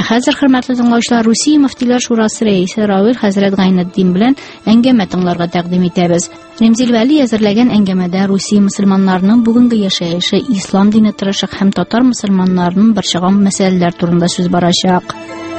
Хәзер, хөрмәтле тыңлаучылар, Русия мөфтиләр шурасы рәисе Равил хәзрәт Гайнетдин белән әңгәмә тыңларга тәкъдим итәбез. Ремзил Вәли әзерләгән әңгәмәдә Русия мөселманнарының бүгенге яшәеше, ислам дине тырышык һәм татар мөселманнарының борчыган мәсьәләләр турында сүз барачак.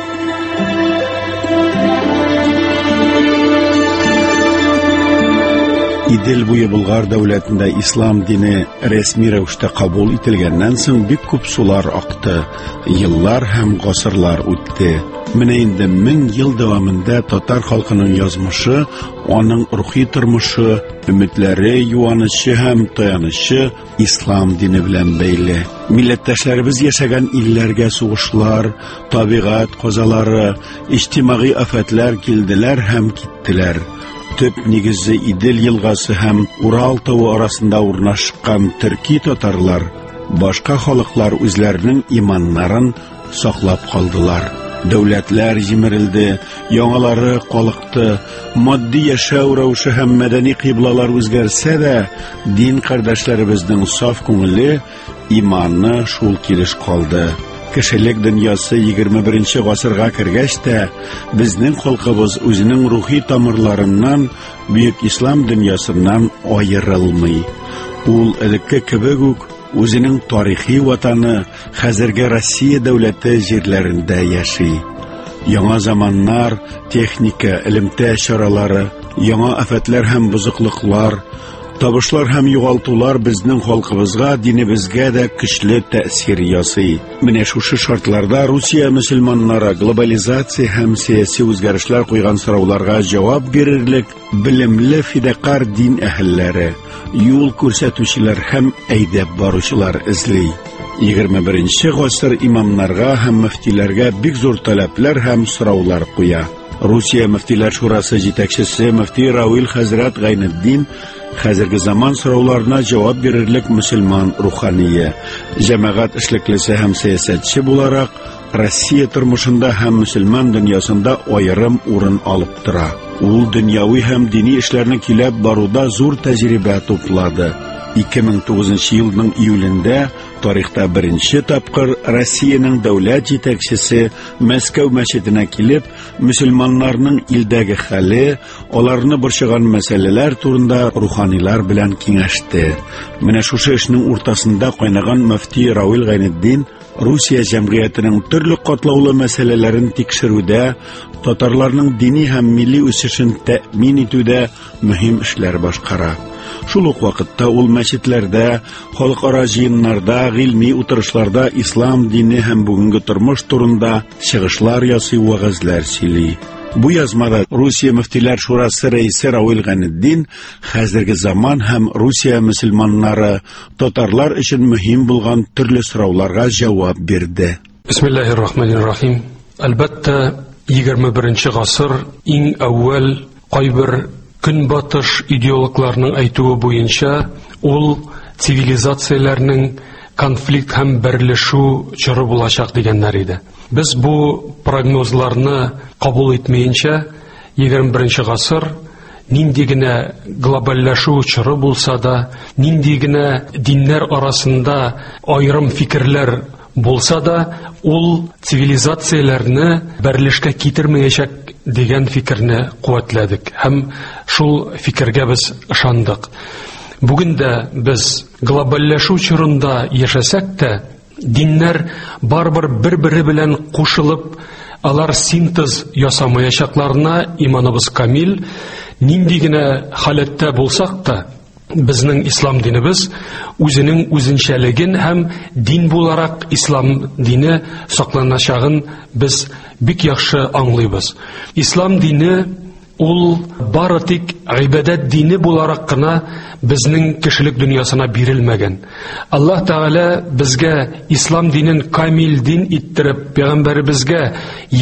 Идел буе Болгар дәүләтендә ислам дине рәсми рәвештә кабул ителгәннән соң бик күп сулар акты, еллар һәм гасырлар үтте. Менә инде 1000 ел дәвамында татар халкының язмышы, аның рухи тормышы, өметләре, юанышы һәм таянычы ислам дине белән бәйле. Милләттәшләребез яшәгән илләргә сугышлар, табигать казалары, иҗтимагый афәтләр килделәр һәм киттеләр. Төп нигезе Идел елгасы һәм Урал тавы арасында урнашкан төрки татарлар, башка халыклар үзләренең иманнарын саклап калдылар. Дәүләтләр җимерелде, яңалары калыкты, матди яшәү рәвеше һәм мәдәни кыйблалар үзгәрсә дә, дин кардәшләребезнең саф күңеле, иманы шул килеш калды. Кешелек дөньясы 21 гасырга кергәч тә, безнең халкыбыз үзенең рухи тамырларыннан, бөек ислам дөньясыннан аерылмый. Ул элекке кебек үк үзенең тарихи ватаны, хәзерге Россия дәүләте җирләрендә яши. Яңа заманнар, техника, элемтә чаралары, яңа афәтләр һәм бузыклыклар, табышлар һәм югалтулар безнең халкыбызга, динебезгә дә көчле тәэсир ясый. Менә шушы шартларда Русия мөселманнары глобализация һәм сияси үзгәрешләр куйган сорауларга җавап бирерлек белемле фидакар дин әһелләре, юл күрсәтүчеләр һәм әйдәп баручылар эзли. 21 гасыр имамнарга һәм мөфтиләргә бик зур таләпләр һәм сораулар куя. Русия мөфтиләр шурасы җитәкчесе мөфти Равил хәзрәт Гайнетдин хәзерге заман сорауларына җавап бирерлек мөселман рухания, җәмәгать эшлеклесе һәм сәясәтче буларак Россия тормышында һәм мөселман дөньясында аерым урын алып тора. Ул дөньяви һәм дини эшләрне килеп баруда зур тәҗрибә туплады. 2009 елның июлендә тарихта беренче тапкыр Россиянең дәүләт җитәкчесе Мәскәү мәчетенә килеп, мөселманнарның илдәге хәле, аларны борчыган мәсьәләләр турында руханилар белән киңәште. Менә шушы эшнең уртасында кайнаган мөфти Равил Гайнетдин Русия җәмгыятенең төрле катлаулы мәсьәләләрен тикшерүдә, татарларның дини һәм милли үсешен тәэмин итүдә мөһим эшләр башкара. Шул ук вакытта ул мәчетләрдә, халыкара җыеннарда, гыйльми утырышларда ислам дине һәм бүгенге тормыш турында чыгышлар ясый, вәгазьләр сөйли. Бу язмада Русия мөфтиләр шурасы рәисе Равил Гайнетдин хәзерге заман һәм Русия мөселманнары, татарлар өчен мөһим булган төрле сорауларга җавап бирде. Бисмиллаһир-рахманир-рахим. Әлбәттә, 21 гасыр иң әүвәл кайбер көнбатыш идеологларның әйтүе буенча, ул цивилизацияләрнең конфликт һәм берләшү чоры булачак дигәннәр иде. Без бу прогнозларны кабул итмәенчә, 21 гасыр нинди генә глобальләшү чоры булса да, нинди генә диннәр арасында аерым фикерләр булса да, ул цивилизацияләрне берлешкә китермәячәк дигән фикерне куәтләдек һәм шул фикергә без ышандык. Бүген дә без глобальләшү чорында яшәсәк тә, диннәр барбыр бер-бире белән кушылып, алар синтез ясамаячакларына иманыбыз камил. Нинди генә халәттә булсак та, безнең ислам динебез үзенең үзенчәлеген һәм дин буларак ислам дине сакланачагын без бик яхшы аңлыйбыз. Ислам дине ул бары тик гыйбадәт дине буларак кына безнең кешелек дөньясына бирелмәгән. Аллаһ Тәгалә безгә ислам динен камил дин иттереп, пәйгамбәребезгә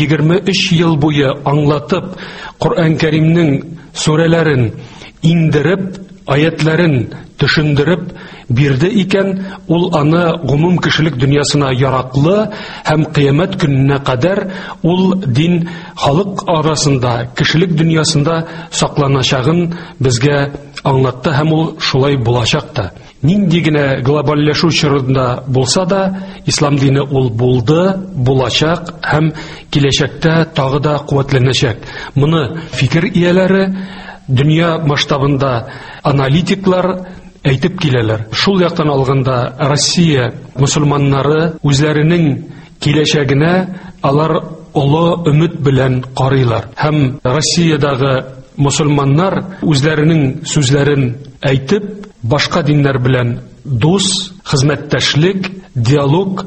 23 ел буе аңлатып, Коръән Кәримнең сүрәләрен индереп, аятларын төшендереп бирде икән, ул аны гомум кешелек дөньясына яраклы һәм кыямәт көненә кадәр ул дин халык арасында, кешелек дөньясында сакланачагын безгә аңлатты һәм ул шулай булачак та. нинди генә глобальләшү чорында булса да, ислам дине ул булды, булачак һәм киләчәктә тагы да куәтләнәчәк. Моны фикер ияләре, дөнья масштабында аналитиклар әйтеп киләләр. Шул яктан алганда, Россия мусульманнары үзләренең киләчәгенә алар олы өмет белән карыйлар. Һәм Россиядагы мусульманнар үзләренең сүзләрен әйтеп, башка диннәр белән дус, хезмәттәшлек, диалог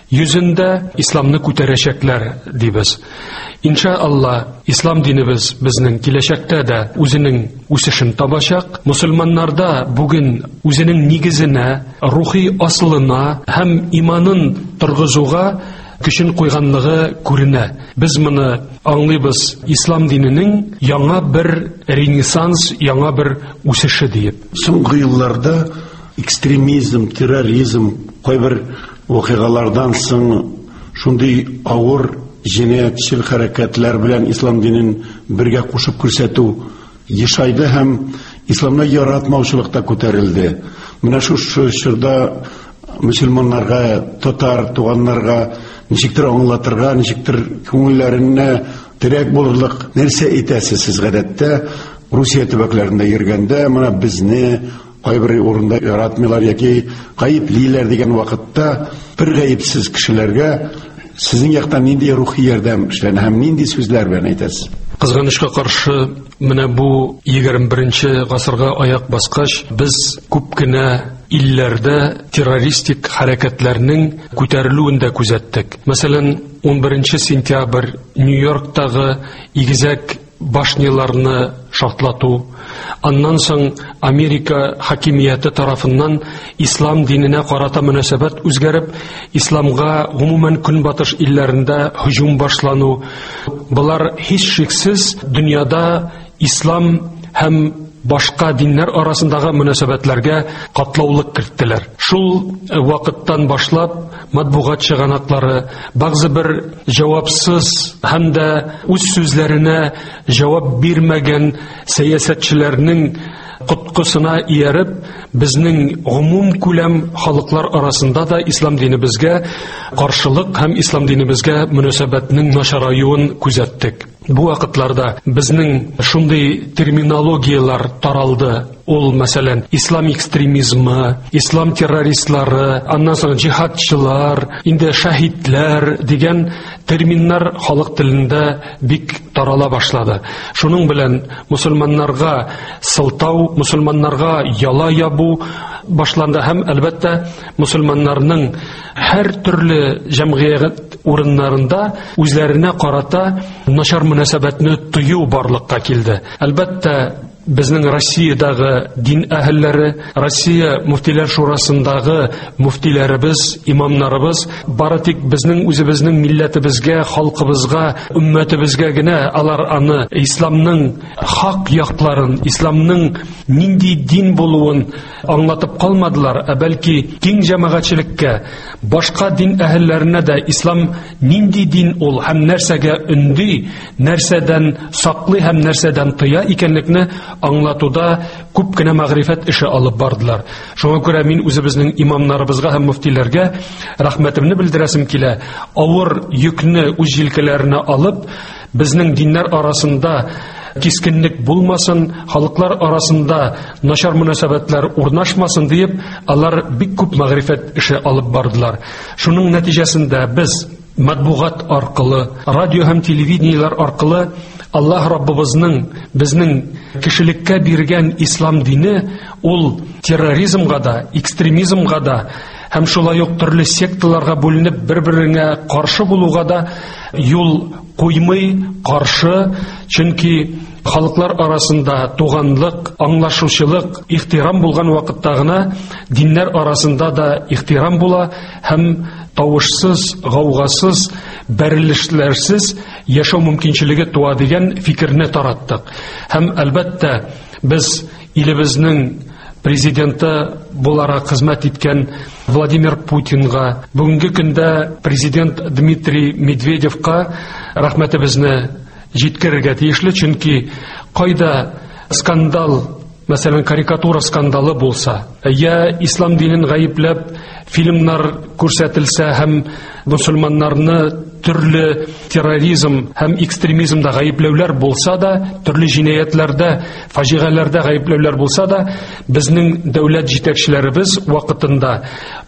йөзендә исламны күтәрәчәкләр дибез. Иншаалла, ислам динебез безнең киләчәктә дә үзенең үсешен табачак. Мусульманнарда бүген үзенең нигезенә, рухи асылына һәм иманын торгызуга көчен куйганлыгы күренә. Без моны аңлыйбыз ислам диненең яңа бер ренессанс, яңа бер үсеше диеп. Соңгы елларда экстремизм, терроризм, кайбер вакыйгалардан соң шундый авыр җинаятьчел хәрәкәтләр белән ислам динен бергә кушып күрсәтү ешайды һәм исламны яратмаучылыкта күтәрелде. Менә шу чорда мөселманнарга, татар туганнарга ничектер аңлатырга, ничектер күңелләренә терәк булырлык нәрсә әйтәсез сез гадәттә Русия төбәкләрендә йөргәндә, менә безне кайбер урында яратмыйлар яки гаеплиләр дигән вакытта бер гаепсез кешеләргә сезнең яктан нинди рухи ярдәм эшләнә һәм нинди сүзләр белән әйтәсез? Кызганычка каршы, менә бу 21 гасырга аяк баскач, без күп кенә илләрдә террористик хәрәкәтләрнең күтәрелүендә күзәттек. Мәсәлән, 11 сентябрь Нью-Йорктагы игезәк башняларны шартлату, аннан соң Америка хакимияте тарафыннан ислам диненә карата мөнәсәбәт үзгәреп, исламга гомумән көнбатыш илләрендә һөҗүм башлану. Булар һич шиксез дөньяда ислам һәм башка диннәр арасындагы мөнәсәбәтләргә катлаулык керттеләр. Шул вакыттан башлап матбугат чыганаклары багы бер җавапсыз һәм дә үз сүзләренә җавап бирмәгән сәясәтчеләрнең коткысына ияреп, безнең гомум күләм халыклар арасында да ислам динебезгә каршылык һәм ислам динебезгә мөнәсәбәтнең начараюын күзәттек. Бу вакытларда безнең шундый терминологиялар таралды. Ул, мәсәлән, ислам экстремизмы, ислам террористлары, аннан соң джихадчылар, инде шаһидләр дигән терминнар халык телендә бик тарала башлады. Шуның белән мусульманнарга сылтау, мусульманнарга яла ябу башланды һәм әлбәттә мусульманнарның һәр төрле җәмгыять урыннарында үзләренә карата начар мөнәсәбәтне тыю барлыкка килде. Әлбәттә безнең Россиядагы дин әһелләре, Россия муфтиләр шурасындагы муфтиләребез, имамнарыбыз бары тик безнең үзебезнең милләтебезгә, халкыбызга, уммәтебезгә генә алар аны исламның хак якларын, исламның нинди дин булуын аңлатып калмадылар, бәлки киң җәмәгатьчелеккә, башка дин әһелләренә дә ислам нинди дин ул һәм нәрсәгә өнди, нәрсәдән саклый һәм нәрсәдән тыя икәнлекне аңлатуда күп кенә мәгърифәт эше алып бардылар. Шуңа күрә мин үзебезнең имамнарыбызга һәм муфтиләргә рәхмәтемне белдерәсем килә. Авыр йөкне үз җилкәләренә алып, безнең диннәр арасында кискенлек булмасын, халыклар арасында начар мөнәсәбәтләр урнашмасын диеп, алар бик күп мәгърифәт эше алып бардылар. Шуның нәтиҗәсендә без матбугат аркылы, радио һәм телевидениелар аркылы Аллаһ Раббыбызның безнең кешелеккә биргән ислам дине ул терроризмга да, экстремизмга да һәм шулай ук төрле секталарга бүленеп бер-беренә каршы булуга да юл куймый, каршы, чөнки халыклар арасында туганлык, аңлашучылык, ихтирам булган вакытта гына диннәр арасында да ихтирам була һәм тавышсыз, гаугасыз, бәрелешләрсез яшәү мөмкинчелеге туа дигән фикерне тараттык. Һәм әлбәттә без илебезнең президенты буларак хезмәт иткән Владимир Путинга, бүгенге көндә президент Дмитрий Медведевка рәхмәтебезне җиткерергә тиешле, чөнки кайда скандал мәсәлән, карикатура скандалы булса, я ислам динен гаепләп фильмнар күрсәтелсә һәм мусульманнарны төрле терроризм һәм экстремизмда гаепләүләр булса да, төрле җинаятьләрдә, фаҗигаләрдә гаепләүләр булса да, безнең дәүләт җитәкчеләребез вакытында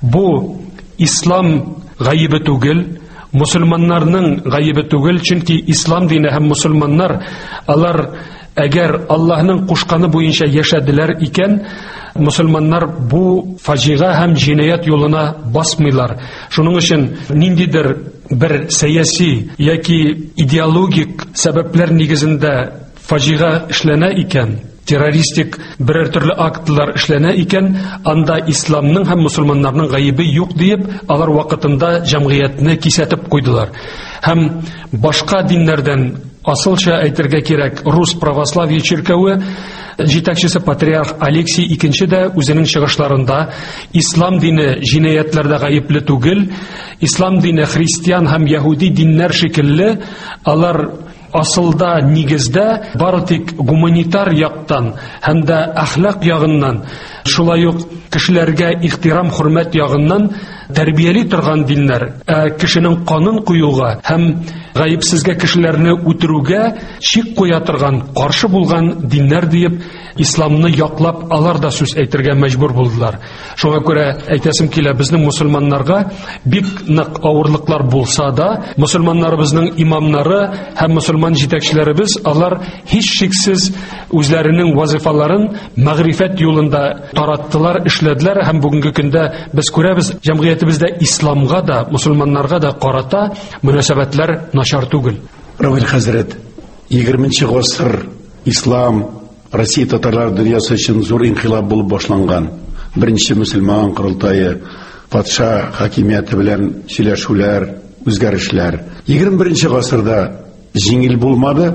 бу ислам гаебе түгел, мусульманнарның гаебе түгел, чөнки ислам дине һәм мусульманнар, алар әгәр Аллаһның кушканы буенча яшәделәр икән, мусульманнар бу фаҗига һәм җинаят юлына басмыйлар. Шуның өчен ниндидер бер сәяси яки идеологик сәбәпләр нигезендә фаҗига эшләнә икән, террористик берәр төрле актлар эшләнә икән, анда исламның һәм мусульманнарның гаебе юк диеп, алар вакытында җәмгыятьне кисәтеп куйдылар. Һәм башка диннәрдән, асылча әйтергә кирәк, рус православие чиркәве җитәкчесе патриарх Алексий II дә үзенең чыгышларында ислам дине җинаятьләрдә гаепле түгел, ислам дине христиан һәм яһуди диннәр шикелле, алар асылда, нигездә бары тик гуманитар яктан һәм дә әхлак ягыннан, шулай ук кешеләргә ихтирам, хөрмәт ягыннан тәрбияли торган диннәр, кешенең канын куюга һәм гаепсезгә кешеләрне үтерүгә чик куя торган, каршы булган диннәр диеп, исламны яклап алар да сүз әйтергә мәҗбүр булдылар. Шуңа күрә әйтәсем килә, безнең мусульманнарга бик нык авырлыклар булса да, мусульманнарыбызның имамнары һәм мусульман җитәкчеләребез, алар һич шиксез үзләренең вазифаларын мәгърифәт юлында тараттылар, эшләделәр һәм бүгенге көндә без күрәбез, җәмгыятебездә исламга да, мусульманнарга да карата мөнәсәбәтләр начар түгел. Равил хәзрәт, 20-нче гасыр ислам Россия татарлар дөньясы өчен зур инкыйлаб булып башланган. Беренче мөселман курултайы, патша хакимияте белән сөйләшүләр, үзгәрешләр. 21-нче гасырда җиңел булмады,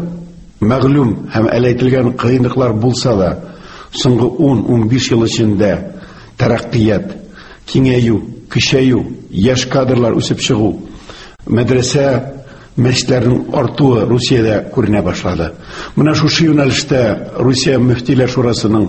мәгълүм һәм әйтелгән кыенлыклар булса да, соңгы 10-15 ел эчендә тараккият, киңәю, көчәю, яшь кадрлар үсеп чыгу, мәдрәсә, мәчетләрнең артуы Русиядә күренә башлады. Менә шушы юнәлештә Русия мөфтиләр шурасының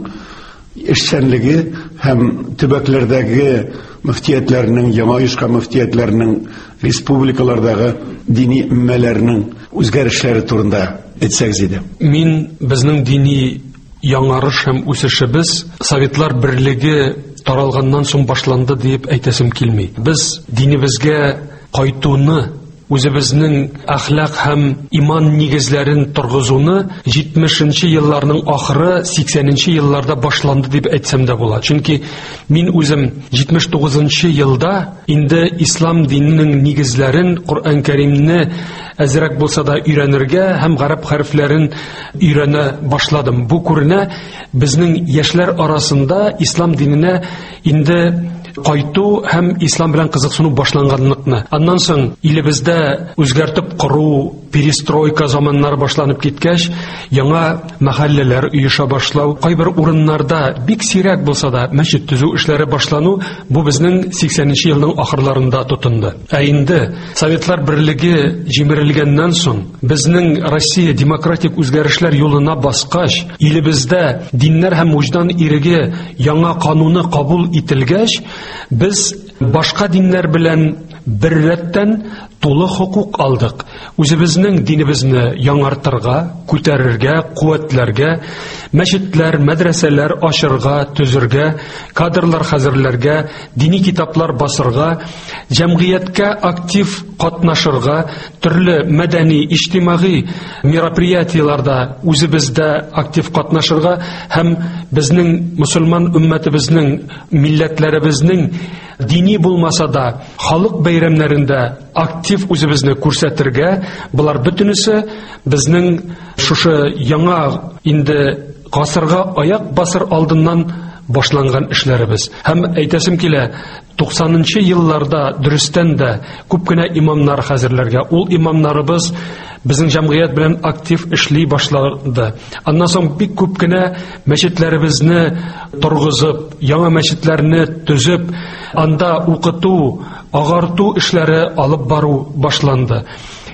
эшчәнлеге һәм төбәкләрдәге мөфтиятләрнең, яңа оешкан мөфтиятләрнең, республикалардагы дини өммәләрнең үзгәрешләре турында әйтсәгез иде. Мин безнең дини яңарыш һәм үсешебез Советлар берлеге таралганнан соң башланды дип әйтәсем килми. Без динебезгә кайтуны, үзебезнең әхлак һәм иман нигезләрен торгызуны 70-нче елларның ахыры, 80-нче елларда башланды дип әйтсәм дә була. Чөнки мин үзем 79-нчы елда инде ислам диненең нигезләрен, Коръән Кәримне әзрәк булса да өйрәнергә һәм гарәп хәрефләрен өйрәнә башладым. Бу күренә безнең яшьләр арасында ислам диненә инде кайту һәм ислам белән кызыксыну башланганлыкны. Аннан соң илебездә үзгәртеп кору, перестройка заманнары башланып киткәч, яңа мәхәлләләр оеша башлау, кайбер урыннарда бик сирәк булса да мәчет төзү эшләре башлану, бу безнең 80-нче елның ахырларында тотынды. Ә инде Советлар берлеге җимерелгәннән соң, безнең Россия демократик үзгәрешләр юлына баскач, илебездә диннәр һәм вуҗдан иреге яңа кануны кабул ителгәч, без башка диннәр белән бер рәттән тулы хукук алдык. Үзебезнең динебезне яңартырга, күтәрергә, куәтләргә, мәчетләр, мәдрәсәләр ачырга, төзергә, кадрлар хәзерләргә, дини китаплар басырга, җәмгыятькә актив катнашырга, төрле мәдәни, иҗтимагый мероприятиеларда үзебездә актив катнашырга һәм безнең мусульман уммәтебезнең, милләтләребезнең дини булмаса да халык бәйрәмнәрендә актив үзебезне күрсәтергә, булар бөтенесе безнең шушы яңа инде гасырга аяк басыр алдыннан башланган эшләребез. Һәм әйтәсем килә, 90-нчы елларда дөрестән дә күп кенә имамнар хәзерләргә, ул имамнарыбыз безнең җәмгыять белән актив эшли башлады. Аннан соң бик күп кенә мәчетләребезне торгызып, яңа мәчетләрне төзеп, анда укыту, агарту эшләре алып бару башланды.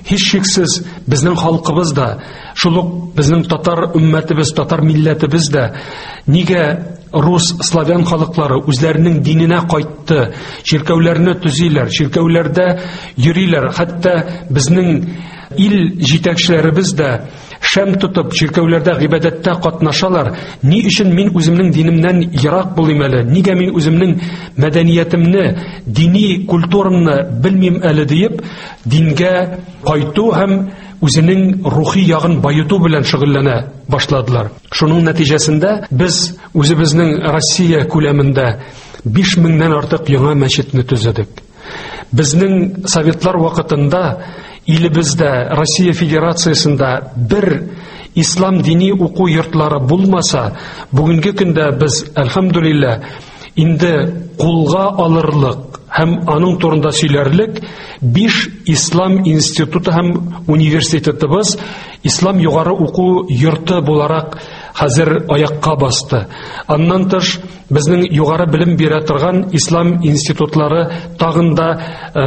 һичшиксез безнең халкыбыз да, шул ук безнең татар уммәтебез, татар милләтебез дә нигә рус, славян халыклары үзләренең диненә кайтты, чиркәүләрне төзиләр, чиркәүләрдә йөриләр, хәтта безнең ил җитәкчеләребез дә шәм тотып, чиркәүләрдә гыйбадәттә катнашалар. Ни өчен мин үземнең динемнән ерак булыйм әле? Нигә мин үземнең мәдәниятемне, дини культурамны белмим әле диеп, дингә кайту һәм үзенең рухи ягын баету белән шөгыльләнә башладылар. Шуның нәтиҗәсендә без үзебезнең Россия күләмендә 5000-дән артык яңа мәчетне төзедек. Безнең советлар вакытында илебездә, Россия Федерациясында бер ислам дини уку йортлары булмаса, бүгенге көндә без, әлхәмдүлилләh, инде кулга алырлык һәм аның турында сөйләрлек 5 ислам институты һәм университетыбыз ислам югары уку йорты буларак хәзер аякка басты. Аннан тыш безнең югары белем бирә торган ислам институтлары тагын да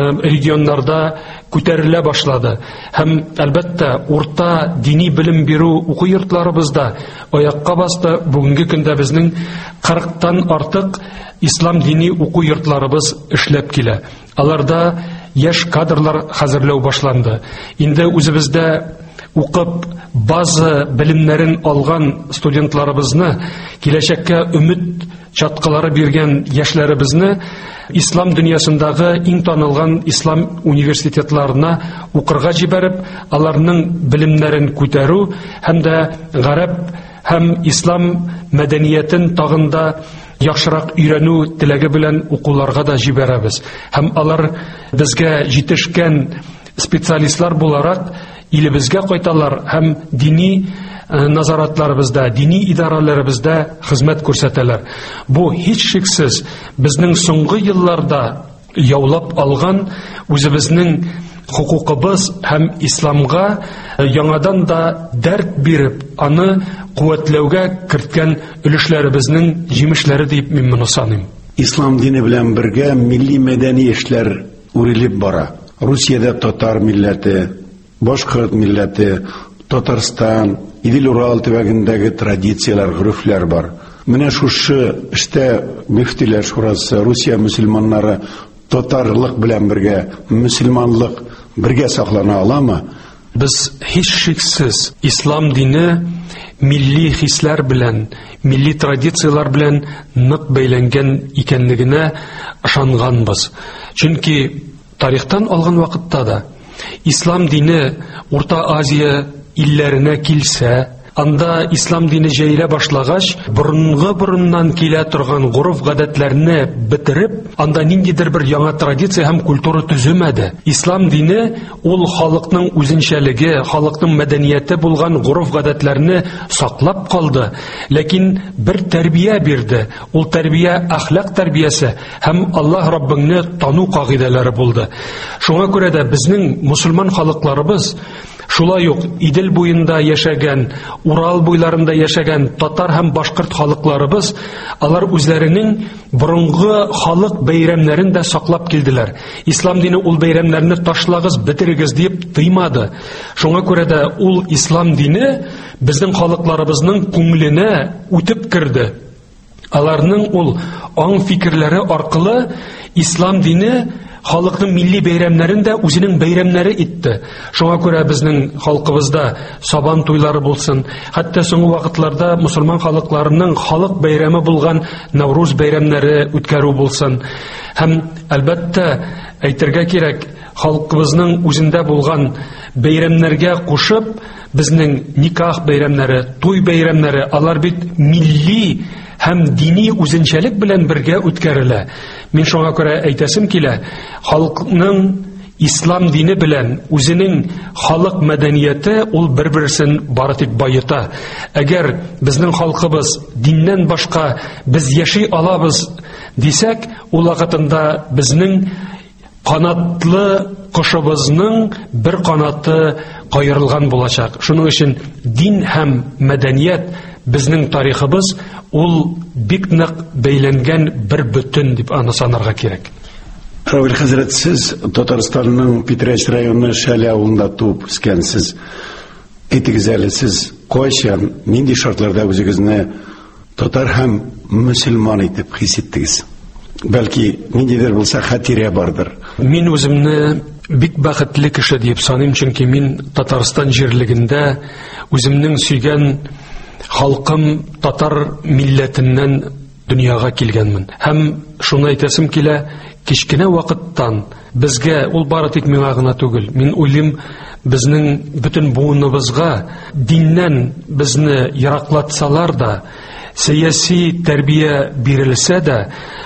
регионнарда күтәрелә башлады. Һәм әлбәттә урта дини белем бирү уку йортларыбызда аякка басты. Бүгенге көндә безнең 40-тан артык ислам дини уку йортларыбыз эшләп килә. Аларда яшь кадрлар хәзерләү башланды. Инде үзебездә укып база белемнәрен алган студентларыбызны, киләчәккә өмет чаткылары биргән яшьләребезне ислам дөньясындагы иң танылган ислам университетларына укырга җибәреп, аларның белемнәрен күтәрү һәм дә гарәп һәм ислам мәдәниятен тагын да яхшырак өйрәнү теләге белән укуларга да җибәрәбез. Һәм алар безгә җитешкән специалистлар буларак илебезгә кайталар һәм дини назаратларыбызда, дини идарәләребездә хезмәт күрсәтәләр. Бу һичшиксез безнең соңгы елларда яулап алган үзебезнең хукукыбыз һәм исламга яңадан да дәрт биреп, аны куәтләүгә керткән өлешләребезнең җимешләре дип мин моны саныйм. Ислам дине белән бергә милли мәдәни эшләр үрелеп бара. Русиядә татар милләте, башкорт милләте, Татарстан, Идел-Урал төбәгендәге традициялар, гөрефләр бар. Менә шушы эштә мөфтиләр шурасы, Русия мөселманнары татарлык белән бергә, мөселманлык бергә саклана аламы? Без һичшиксез ислам дине милли хисләр белән, милли традициялар белән нык бәйләнгән икәнлегенә ышанганбыз. Чөнки тарихтан алган вакытта да ислам дине Урта Азия илләренә килсә, анда ислам дине җәйлә башлагач, борыннан килә торган гурыф гадәтләрне бетереп, анда ниндидер бер яңа традиция һәм культура төземәде. Ислам дине ул халыкның үзенчәлеге, халыкның мәдәнияте булган гурыф гадәтләрне саклап калды, ләкин бер тәрбия бирде. Ул тәрбия әхлак тәрбиясе һәм Аллаһ Раббыңны тану кагыйдәләре булды. Шуңа күрә дә безнең мусульман халыкларыбыз шулай ук Идел буенда яшәгән, Урал буйларында яшәгән татар һәм башкорт халыкларыбыз, алар үзләренең борынгы халык бәйрәмнәрен дә саклап килделәр. Ислам дине ул бәйрәмнәрне ташлагыз, бетерегез дип тыймады. Шуңа күрә дә ул ислам дине безнең халыкларыбызның күңеленә үтеп керде. Аларның ул аң фикерләре аркылы ислам дине халыкның милли бәйрәмнәрен дә үзенең бәйрәмнәре итте. Шуңа күрә безнең халкыбызда сабан туйлары булсын, хәтта соңгы вакытларда мусульман халыкларының халык бәйрәме булган Навруз бәйрәмнәре үткәрү булсын. Һәм әлбәттә әйтергә кирәк, халкыбызның үзендә булган бәйрәмнәргә кушып, безнең никах бәйрәмнәре, туй бәйрәмнәре, алар бит милли һәм дини үзенчәлек белән бергә үткәрелә. Мин шуңа күрә әйтәсем килә, халыкның ислам дине белән үзенең халык мәдәнияте ул бер-берсен бары тик байыта. Әгәр безнең халкыбыз диннән башка без яши алабыз дисәк, ул вакытында безнең канатлы кошыбызның бер канаты кайырылган булачак. Шуның өчен дин һәм мәдәният безнең тарихыбыз ул бик нык бәйләнгән бер бүтән дип аны санарга кирәк. Равил хәзрәт, сез Татарстанның Питрәч районы Шәле авылында туып үскәнсез. Әйтегез әле, сез кайчан, нинди шартларда үзегезне татар һәм мөселман итеп хис иттегез? Бәлки, ниндидер булса хатирә бардыр. Мин үземне бик бәхетле кеше дип саныйм, чөнки мин Татарстан җирлегендә үземнең сөйгән халкым татар милләтеннән дөньяга килгәнмен. Һәм шуны әйтәсем килә, кичкенә вакыттан безгә, ул бары тик миңа гына түгел, мин уйлыйм, безнең бөтен буыныбызга диннән безне яраклатсалар да, сәяси тәрбия бирелсә дә,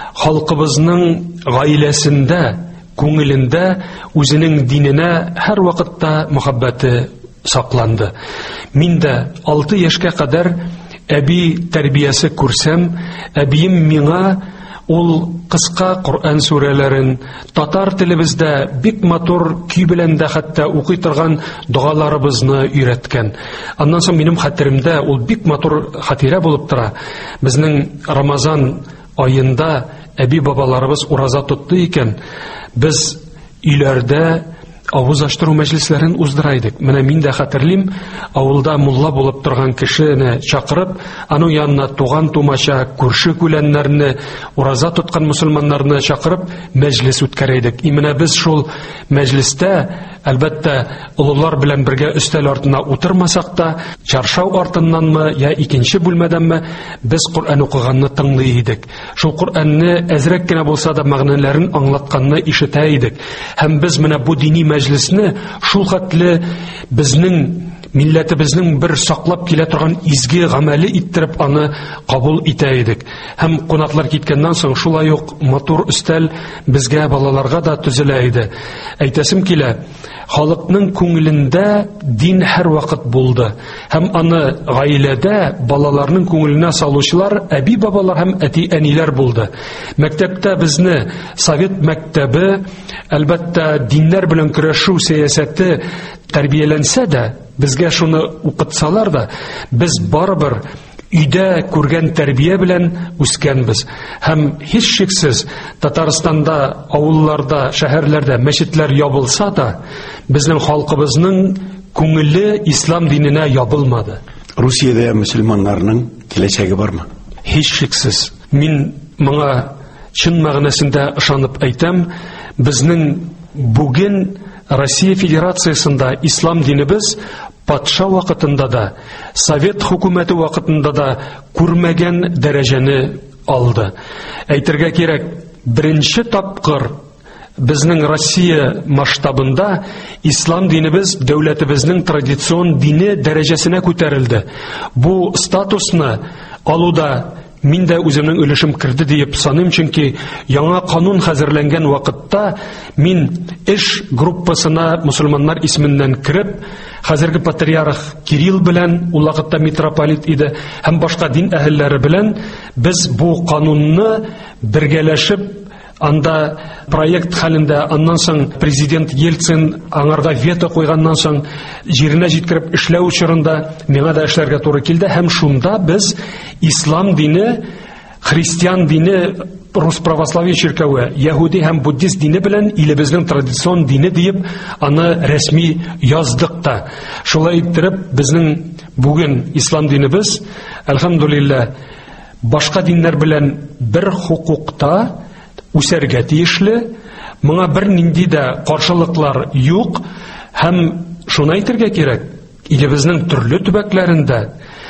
халкыбызның гаиләсендә, күңелендә үзенең диненә һәр вакытта мөхәббәте сакланды. Мин дә 6 яшькә кадәр әби тәрбиясе күрсәм, әбием миңа ул кыска Коръән сүрәләрен татар телебездә бик матур көй белән дә хәтта укый торган дуаларыбызны өйрәткән. Аннан соң минем хәтеремдә ул бик матур хатирә булып тора. Безнең Рамазан айында әби бабаларыбыз ураза тотты икән, без өйләрдә авыз аштыру мәҗлесләрен уздыра идек. Менә мин дә хәтерлим, авылда мулла булып торган кешене чакырып, аның янына туган-тумача, күрше-күләннәрне, ураза тоткан мусульманнарны чакырып, мәҗлес үткәрә идек. И менә без шул мәҗлестә, әлбәттә, олылар белән бергә өстәл артына утырмасак та, чаршау артыннанмы, я икенче бүлмәдәнме, без Коръән укыганны тыңлый идек. Шул Коръәнне әзрәк кенә булса да мәгънәләрен аңлатканны ишетә идек. Һәм без менә бу дини мәҗлесне шул хәтле безнең милләтебезнең бер саклап килә торган изге гамәле иттереп аны кабул итә идек. Һәм кунаклар киткәннән соң шулай ук матур өстәл безгә, балаларга да төзелә иде. Әйтәсем килә, халыкның күңелендә дин һәр вакыт булды. Һәм аны гаиләдә балаларның күңеленә салучылар әби бабалар һәм әти-әниләр булды. Мәктәптә безне Совет мәктәбе, әлбәттә, диннәр белән көрәшү сәясәте тәрбияләнсә дә, безгә шуны укытсалар да, без барыбер өйдә күргән тәрбия белән үскәнбез. Һәм һич шиксез Татарстанда, авылларда, шәһәрләрдә мәчетләр ябылса да, безнең халкыбызның күңеле ислам диненә ябылмады. Русиядә мөселманнарның киләчәге бармы? Һич шиксез. Мин моңа чын мәгънәсендә ышанып әйтәм, безнең бүген Россия Федерациясында ислам динебез патша вакытында да, Совет хөкүмәте вакытында да күрмәгән дәрәҗәне алды. Әйтергә кирәк, беренче тапкыр безнең Россия масштабында ислам динебез дәүләтебезнең традицион дине дәрәҗәсенә күтәрелде. Бу статусны алуда мин дә үземнең өлешем керде дип саныйм, чөнки яңа канун хәзерләнгән вакытта мин эш группасына мусульманнар исеменнән кереп, хәзерге патриарх Кирилл белән, ул вакытта митрополит иде, һәм башка дин әһелләре белән без бу канунны бергәләшеп анда проект хәлендә, аннан соң президент Ельцин аңарга вето куйганнан соң җиренә җиткереп эшләү учырында миңа да эшләргә туры килде, һәм шунда без ислам дине, христиан дине, рус православие чиркәве, яһуди һәм буддист дине белән илебезнең традицион дине дип аны рәсми яздык та. Шулай иттереп безнең бүген ислам динебез, әлхәмдүлилләh, башка диннәр белән бер хукукта үсәргә тиешле, моңа бер нинди дә каршылыклар юк, һәм шуны әйтергә кирәк, илебезнең төрле төбәкләрендә,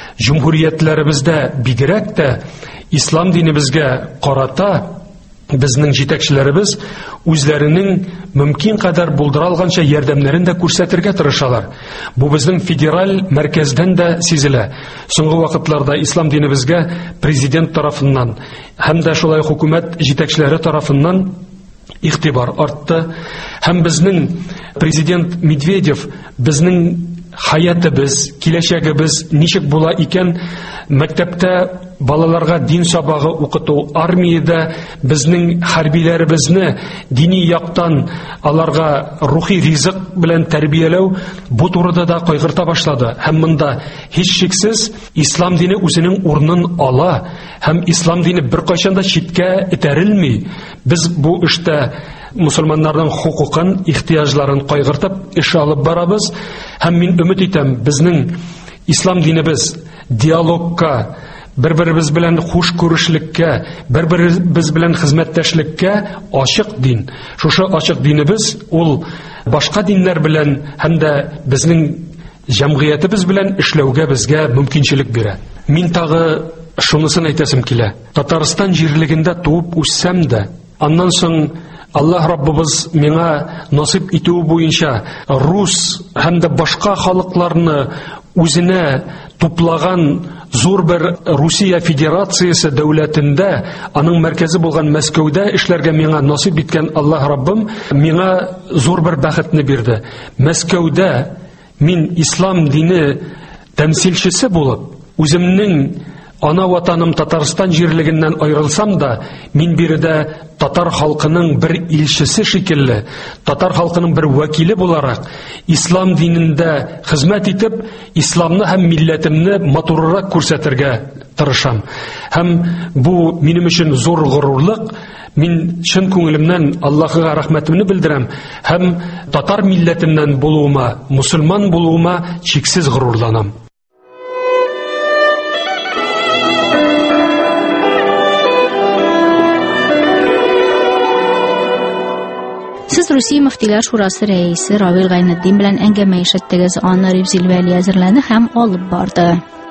җумһуриятләребездә бигрәк тә ислам динебезгә карата безнең җитәкчеләребез үзләренең мөмкин кадәр булдыра алганча ярдәмнәрен дә күрсәтергә тырышалар. Бу безнең федераль мәркәздән дә сизелә. Соңгы вакытларда ислам динебезгә президент тарафыннан һәм дә шулай хөкүмәт җитәкчеләре тарафыннан игътибар артты. Һәм безнең президент Медведев безнең хаятыбыз, киләчәгебез ничек була икән, мәктәптә балаларга дин сабагы укыту, армиядә безнең хәрбиләребезне дини яктан аларга рухи ризык белән тәрбияләү, бу турыда да кайгырта башлады. Һәм монда һич шиксез ислам дине үзенең урынын ала, һәм ислам дине беркайчан да читкә этәрелми. Без бу эштә мусульманнарның хукукын, ихтияҗларын кайгыртып эш алып барабыз. Һәм мин өмет итәм, безнең ислам динебез диалогка, бер-беребез белән хуш күрешлеккә, бер-беребез белән хезмәттәшлеккә ачык дин. Шушы ачык динебез ул башка диннәр белән һәм дә безнең җәмгыятебез белән эшләүгә безгә мөмкинчелек бирә. Мин тагы шунысын әйтәсем килә. Татарстан җирлегендә туып үссәм дә, аннан соң Аллаһ Раббыбыз миңа насип итүе буенча рус һәм дә башка халыкларны үзенә туплаган зур бер Русия Федерациясе дәүләтендә, аның мәркәзе булган Мәскәүдә эшләргә миңа насип иткән Аллаһ Раббым миңа зур бер бәхетне бирде. Мәскәүдә мин ислам дине тәмсилчесе булып, үземнең ана ватаным Татарстан җирлегеннән аерылсам да, мин биредә татар халкының бер илчесе шикелле, татар халкының бер вәкиле буларак, ислам динендә хезмәт итеп, исламны һәм милләтемне матуррак күрсәтергә тырышам. Һәм бу минем өчен зур горурлык. Мин чын күңелемнән Аллаһыга рәхмәтемне белдерәм һәм татар милләтеннән булуыма, мусульман булуыма чиксез горурланам. Siz Rusiya Müftilər Şurası rəisi Ravil Qaynaddin bilən əngəmə işlətdiniz. Anna Rivzilvəli hazırlandı həm olub bardı.